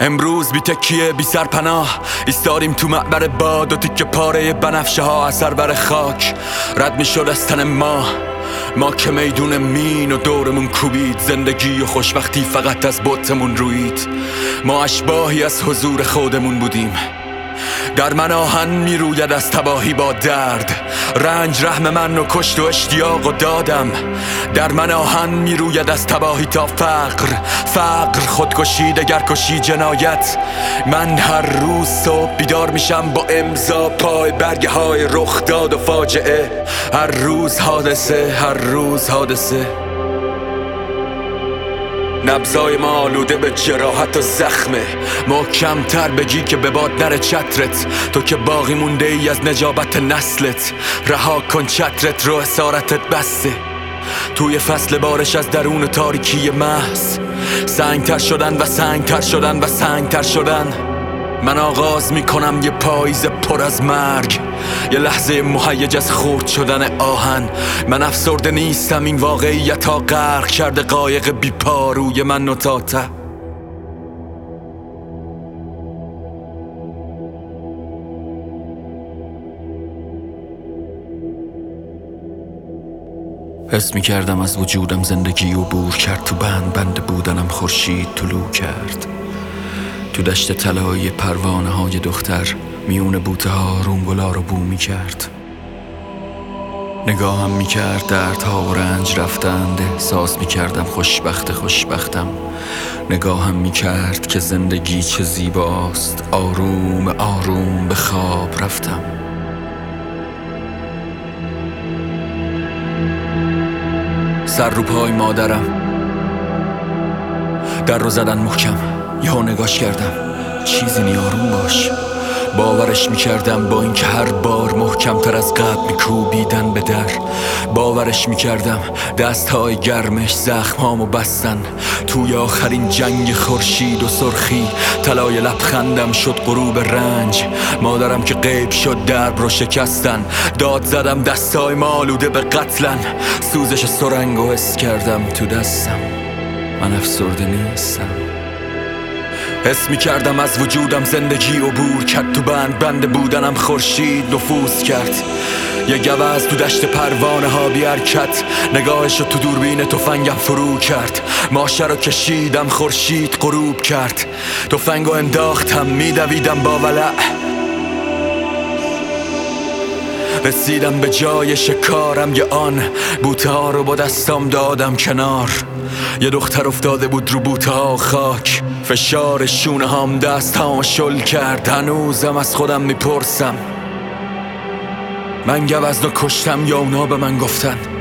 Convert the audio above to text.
امروز بی تکیه بی سرپناه ایستادیم تو معبر باد و تیکه پاره بنفشه ها اثر بر خاک رد می شد از تن ما که میدون مین و دورمون کوبید. زندگی و خوشبختی فقط از بطمون روید. ما اشباهی از حضور خودمون بودیم. در من آهن می روید از تباهی با درد، رنج رحم من و کشت و اشتیاق و دادم. در من آهن می روید از تباهی تا فقر خودکشی دگرکشی جنایت. من هر روز صبح بیدار میشم با امضا پای برگه های رخ داد و فاجعه. هر روز حادثه نبضای ما آلوده به جراحت و زخمه. محکم‌تر بگی که به باد نره چترت، تو که باقی مونده ای از نجابت نسلت. رها کن چترت رو اسارتت بسته. توی فصل بارش از درون تاریکی محض سنگتر شدن. من آغاز میکنم یه پاییز پر از مرگ، یه لحظه مهیج از خرد شدن آهن. من افسرده نیستم، این واقعیت ها غرق کرده قایق بی پاروی من و تا ته. حس میکردم از وجودم زندگی عبور کرد. تو بند بودنم خورشید طلوع کرد. تو دشت طلایی پروانه های دختر میون بوته ها رونگلا رو بو میکرد. نگاهم میکرد دردها و رنج رفتند. احساس میکردم خوشبختم. نگاهم میکرد که زندگی چه زیباست. آروم به خواب رفتم. سر رو پای مادرم در رو زدن محکم. یا نگاش کردم چیزی نی آروم باش. باورش میکردم با اینکه هر بار محکمتر از قبل میکوبیدن به در. باورش میکردم دستهای گرمش زخمامو بستن. توی آخرین جنگ خورشید و سرخی طلای لبخندم شد غروب رنج. مادرم که غیب شد درب رو شکستن. داد زدم دستای ما آلوده به قتلن. سوزش سرنگو حس کردم تو دستم. من افسرده نیستم. حس میکردم از وجودم زندگی عبور کرد. تو بند بودنم خورشید نفوذ کرد. یه گوز تو دشت پروانه ها بی حرکت نگاهشو تو دوربین تفنگم فرو کرد. ماشه رو کشیدم خورشید غروب کرد. تفنگو انداختم میدویدم با ولع. رسیدم به جای شکارم. یه آن بوته ها رو با دستام دادم کنار. یه دختر افتاده بود رو بوته ها خاک. فشار شونه هام دست هام شل کرد. هنوزم از خودم میپرسم من گوزنو کشتم یا اونا به من گفتن.